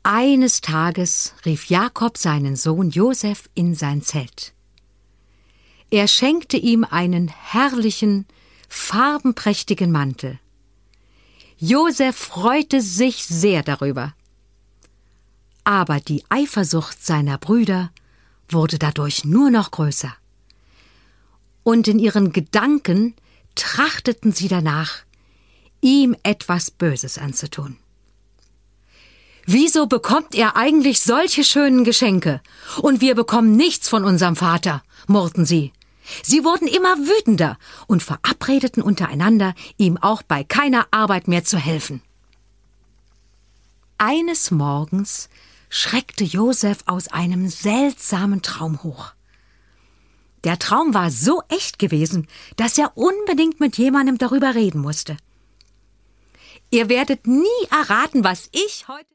Eines Tages rief Jakob seinen Sohn Josef in sein Zelt. Er schenkte ihm einen herrlichen, farbenprächtigen Mantel. Josef freute sich sehr darüber. Aber die Eifersucht seiner Brüder wurde dadurch nur noch größer. Und in ihren Gedanken trachteten sie danach, ihm etwas Böses anzutun. »Wieso bekommt er eigentlich solche schönen Geschenke? Und wir bekommen nichts von unserem Vater«, murrten sie. Sie wurden immer wütender und verabredeten untereinander, ihm auch bei keiner Arbeit mehr zu helfen. Eines Morgens schreckte Josef aus einem seltsamen Traum hoch. Der Traum war so echt gewesen, dass er unbedingt mit jemandem darüber reden musste. »Ihr werdet nie erraten, was ich heute